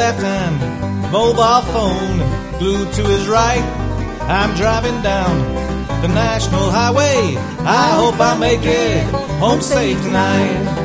left hand, mobile phone glued to his right. I'm driving down the national highway. I hope I make it home safe tonight.